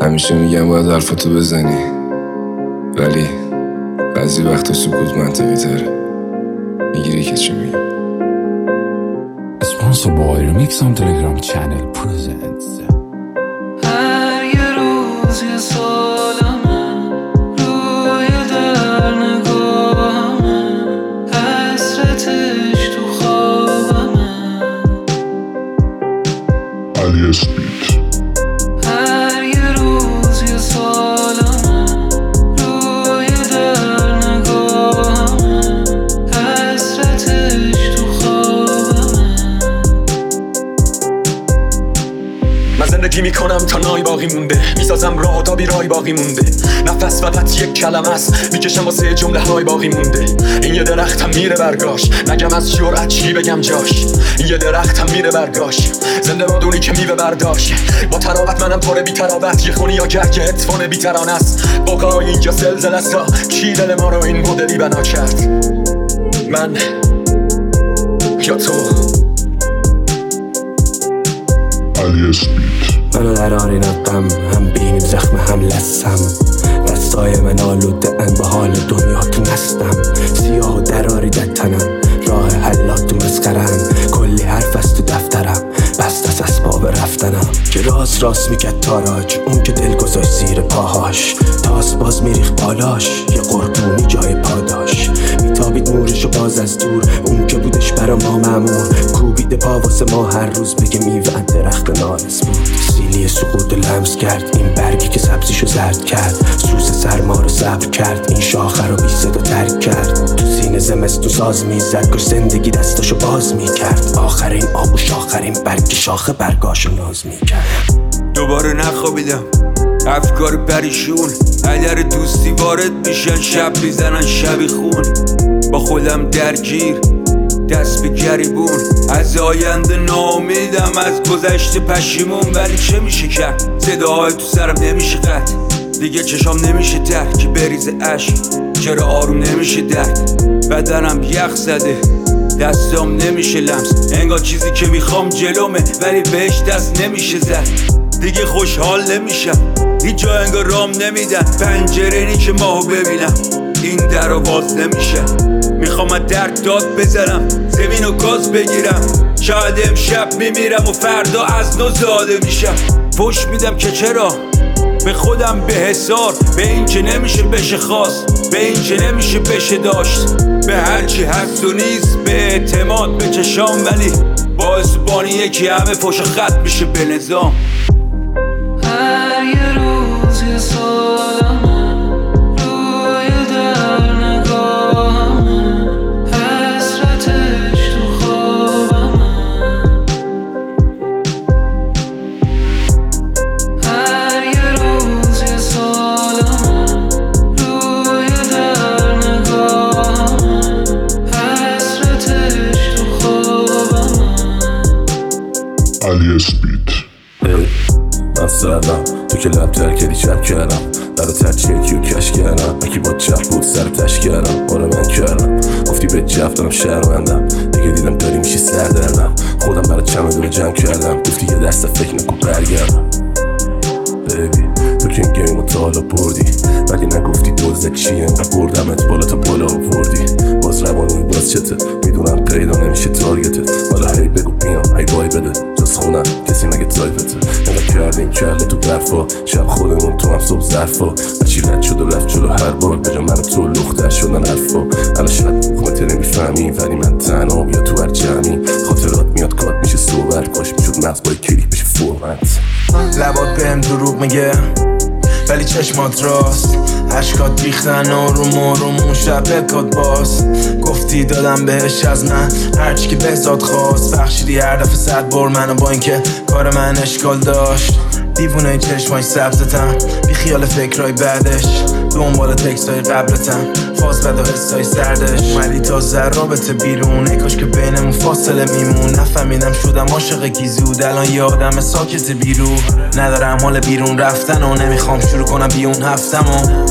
همیشه میگم باید حرفتو بزنی، ولی بعضی وقتا سکوت منطقی تره. میگیری که چی میگم. Sponsored by Remix on Telegram channel presents. هر یه روز یه سالمه روی در نگاهمه، حسرتش تو خوابمه. علی اسپیت. هر یه روز یه سالمه روی در نگاهمه، حسرتش تو خوابمه. من زندگی میکنم تا نای باقی مونده، میسازم راه تا بیرای باقی مونده. نفس فقط یک کلمه است، میکشم واسه جمله های باقی مونده. این یه درختم میره برگاش، نگم از جرأت چی بگم جاش. این یه درختم میره برگاش، زنده بادونی که میوه برداشت. با تراوت منم پر بی تراوت، یه خونی یا گرگ هدفون بی ترانه است. بقای اینجا زلزله است، کی دل ما رو این مدلی بنا کرد؟ من یا تو؟ علی اسپیت. منو دراری نقم، هم بینیم زخم هم لسم. دستای من آلوده ان به حال دنیا تو نستم. سیاه و دراری در تنم، راه حلات تو مسخرم. کلی حرف از تو دفترم، بست از اسباب رفتنم. که راست میکرد تاراج، اون که دل گذاشت زیر پاهاش. تاس باز میریخ بالاش، یه قربونی جای پاداش. میتابید نورشو باز از دور، اون که بودش برا ما مأمور. کوبیده پا واسه ما هر روز، بگه میوه درخت نارس بود. سیلی سقوط لمس کرد، این برگی که سبزیشو زرد کرد. سوز سرما رو صبر کرد، این شاخه رو بی صدا ترک کرد. تو سینه زمستون ساز میزد، کاش زندگی دستاشو باز میکرد. آخرین آب و شاخرین برگ شاخه برگاشو ناز میکرد. دوباره نخوابیدم، افکار پریشون. اگر دوستی وارد میشن، شب میزنن شبی خون. با خودم درگیر، دست به گریبون. از آینده ناامیدم، از گذشته پشیمون. ولی چه میشه کرد؟ صداهای تو سرم نمیشه قطع. دیگه چشام نمیشه تر که بریزه عشق. چرا آروم نمیشه درد؟ بدنم یخ زده، دستام نمیشه لمس. انگار چیزی که میخوام جلومه، ولی بهش دست نمیشه زد. دیگه خوشحال نمیشم، هیچ جا انگار رام نمیدن. پنجره نی که ماهو ببینم، این در رو باز نمیشه. میخوام از درد داد بزنم، زمین و گاز بگیرم. شاید امشب میمیرم و فردا از نو زاده میشم. فوش میدم که چرا به خودم به حسار. به این که نمیشه بشه خواست، به این که نمیشه بشه داشت. به هرچی هست و نیست، به اعتماد به چشام. ولی با زبانی یکی همه فوش خط میشه به نظام. هر یه روز یه سالمه روی در نگاهمه، حسرتش تو خوابمه. هر یه روز یه سالمه روی در نگاهمه، حسرتش تو خوابمه. علی اسپیت. من سردم تو که لب ترکدی چپ کردم. برا ترچیه کیو کش کردم، اکی با چپ بود سر تش کردم. آره من کردم، افتی به جف دارم شرمندم. دیگه دیدم داری میشی سردردم. خودم برا چمدون جمع کردم، گفتی یه دست فکر نکن برگردم. بیبی تو که این گیمو تا حالا بردی، ولی نگفتی دوزه چیه. بردمت بالا تا بالا آوردی. باز روانوی باز چته، میدونم پیدا نمیشه تارگتت. حالا هی بگو بیام هی بای بده، جز خونم کسی مگه تایفته. نگاه کردیم کله تو برفا، شب خودمون تو هم صبح ظرفا. بچی رد شد و رفت جلو هر بار، به جا من تو لختر شدن حرفا. الان شاید خودت نمیفهمی، ولی من تنها بیا تو هر جمعی. خاطرات میاد کات میشه صحبت، کاش میشد مغز با کلیک بشه فرمت. لبات بهم دروغ میگه، ولی چشمات راست. عشقات ریختن آروم آروم، اون شب پلکات باز. گفتی دادم بهش از من هرچی که بهزاد خواست. بخشیدی هر دفعه 100 بار منو، با اینکه کار من اشکال داشت. دیوونه چشمای سبزتم، بی خیال فکرهای بعدش. دنبال تکستای قبلتم، فاز بد و حسای سردش. اومدی تا رابطه بیرون، ای کاش که بینمون فاصله میمون. نفهمیدم شدم عاشق گیزود، الان یه آدم ساکت بیرون. ندارم حال بیرون رفتن و نمیخوام شروع کنم بیون هفتم و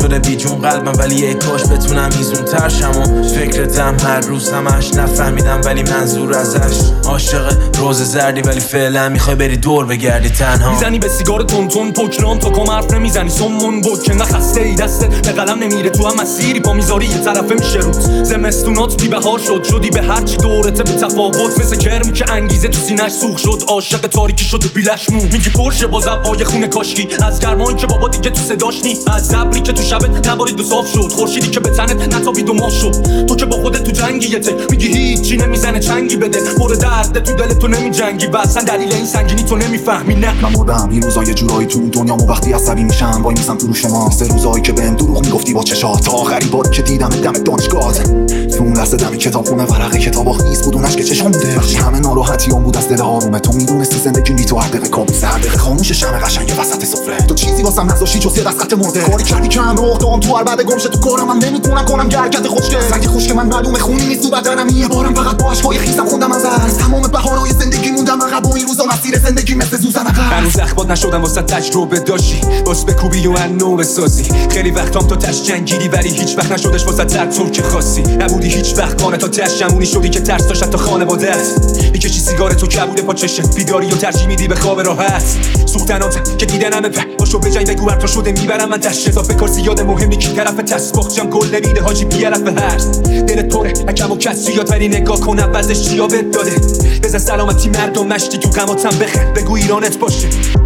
شده بیجون قلبم ولی یک کاش بتونم ایزون ترشم و فکرتم هر روز همش نفهمیدم ولی منظور ازش عاشق روز زردی ولی فعلا میخوای بری دور بگردی تنها میزنی به سیگار تون پوکنام تا کم حرف نمیزنی سمون بود که نخسته ای دستت به قلم نمیره تو هم مسیری پا میذاری یه طرفه میشه روز زمستونات بی بهار شد شدی به هرچی دورته به تفاوت مثل کرمی که انگیزه تو سینه‌اش سوخ شد عاشق تاریکی شد و بیلش مون میگی پرشه با زبای خونه کاشکی از گرمایی که بابا دیگه تو صداش نی از ابری که تو شبت نبارید و صاف شد خورشیدی که به تنت نتابید و ماه شد تو که با خودت تو جنگیته میگی هیچی نمیزنه چنگی بده پر درد تو دلت تو نمیجنگی و اصلا دلیل این سنگینی تو نمیفهمی نه من مردم این روزا یه جورایی تو دنیا و وقتی عصبی میشم وای میسم تو روش ما سه روزایی که بهم دروغ میگفتی با چشات تا آخری بار که دیدم دم دانشگاه تو اون لحظه دم کتابخونه ورقه کتاب خیس بود اونش که چشام بوده وقتی همه ناراحتیام بود از دل آرومه تو میدونستی زندگی بی تو هر دقیقه کابوس هر دقیقه خاموش شمع قشنگ وسط سفره تو چیزی واسم نذاشتی جز یه دست مرده کاری کردی که هم اختام تو هر بعد گمشه تو کارم من نمیتونم کنم گرکت خوشگل سنگ خوشگل من معلومه خونی نیست تو بدنم یه بارم فقط با اشکای خیسم خوندم از تمام بهارهای زندگی موندم عقب و این روزا مسیر زندگی مثل سوزن عقب هنوز اخبات نشدم واسه تجربه داشتی باس بکوبی و انو بسازی خیلی وقتام تا تش جنگیری ولی هیچ وقت نشدش واسه ترتون که خاصی نبودی هیچ وقت خانه تا تش جمونی شدی که ترس داشت تا خانواده‌ات میکشی سیگار تو کبود پا چشت بیداری و ترجیح میدی به خواب راحت سوختنات که دیدن همه باشو بجنگ بگو هر تا شده میبرم من دشت اضافه کار زیاد مهمی که طرف تسباخچم گل نمیده حاجی بیارف به هرس دلت پره اکم و کسی یاد ولی نگاه کن وزش چیا بهت داده بزن سلامتی مردم مشتی تو قماتم بخند بگو ایرانت باشه